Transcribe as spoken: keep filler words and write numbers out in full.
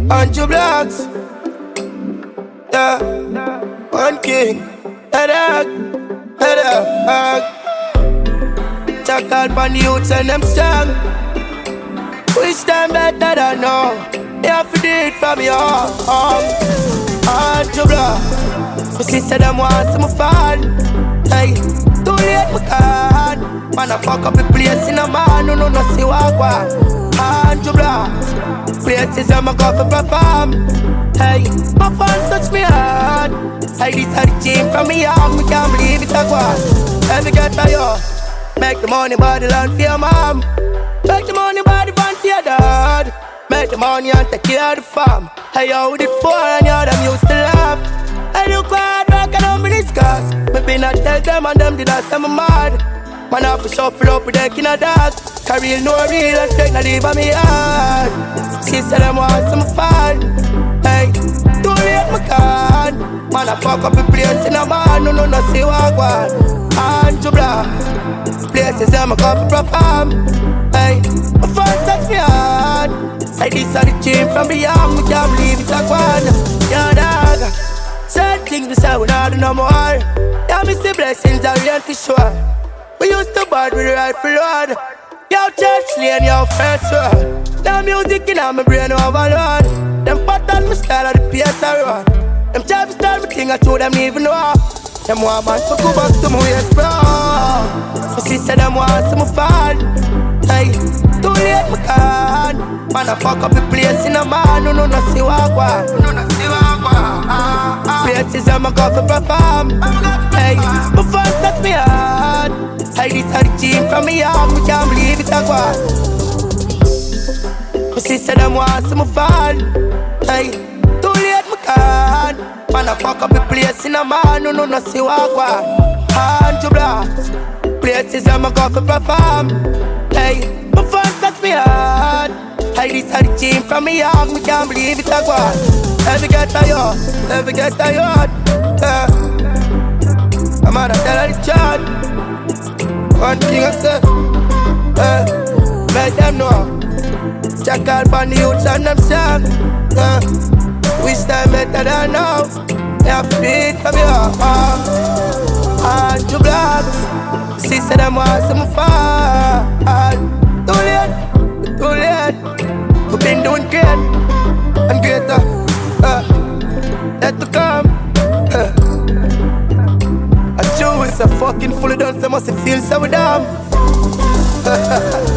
Andrew Blocks. Yeah. One king. Head up. Head up. Check out on the youths and them strong. Which time better than now? You have to do it for me, oh, oh. Andrew Blocks. My sister them want some fun. Hey, too late my card. Man, I fuck up the place in a man who no no see what I want. Andrew Blocks. Places I'm a go for perform. Hey, my fans touch me hard. Hey, this are the gym from me arm. We can't believe it a go on. Let me get to you. Make the money body land for your mom. Make the money body band for your dad. Make the money and take care of the farm. Hey, yo, the poor and you them used to laugh. I look hard work and I'm in discuss. Maybe not tell them and them did I say I'm mad. Man, I have to shuffle up with the king of dog. Carry no real and take no leave on me hard. Sister them want some fun. Hey, too late my card. Man, I fuck up the place in a man. No, no, no, see what I want. Andrew Blocks. Places them I go for perform. Hey, my fans touch me hard. Hey, this are the gym from beyond. We can't believe it a one. Yeah, dog. Certain things we say we not do no more. Yeah, miss the blessings I really to sure. We used to bad with the rifle load. Yo, church lane, yo, first road. Now music in my brain overload. Them pattern my style of the pace I road. Them try to start me thing I told them even know. Them want man to go back to my waist, bro. My sister them want some fun. Hey, too late my card. Man, I fuck up the place in a man. No, no, no, see what I want. No, no, see what I want. Places I'm a go for perform. Hey, my fans touch me hard. Hey, this are the gym from me arm. We can't believe it a go on. My sister them want some fun. Hey, too late my card. Man, I fuck up the place in a man. No, no, no, see what I want. Andrew Blocks. Places I'm a go for perform. Hey, my fans touch me hard. Hey, this are the gym from me arm. We can't believe it a go on. Every get tired, every get tired. Uh, I'm out of tell her the chart. One thing I say, uh, make them know. Check out on the youths and them strong. Uh, which time better than now? They have to beat from you. Uh, Andrew Blocks. Sister them want some fun. Too late, too late. We've been doing great and greater. Uh, let to come. Uh, a Jew is a fucking fully done, so must feel so dumb.